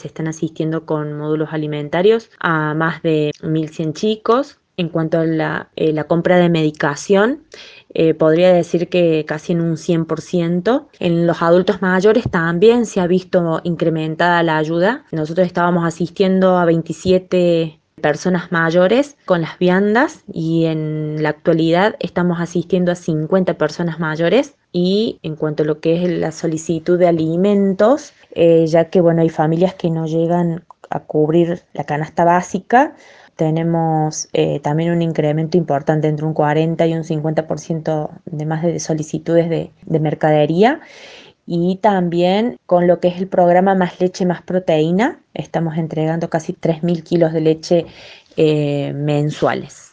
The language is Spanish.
Se están asistiendo con módulos alimentarios a más de 1.100 chicos. En cuanto a la compra de medicación, podría decir que casi en un 100%. En los adultos mayores también se ha visto incrementada la ayuda. Nosotros estábamos asistiendo a 27 personas mayores con las viandas y en la actualidad estamos asistiendo a 50 personas mayores. Y en cuanto a lo que es la solicitud de alimentos, ya que bueno, hay familias que no llegan a cubrir la canasta básica, tenemos también un incremento importante entre un 40 y un 50% de más de solicitudes de mercadería. Y también con lo que es el programa Más Leche, Más Proteína, estamos entregando casi 3.000 kilos de leche mensuales.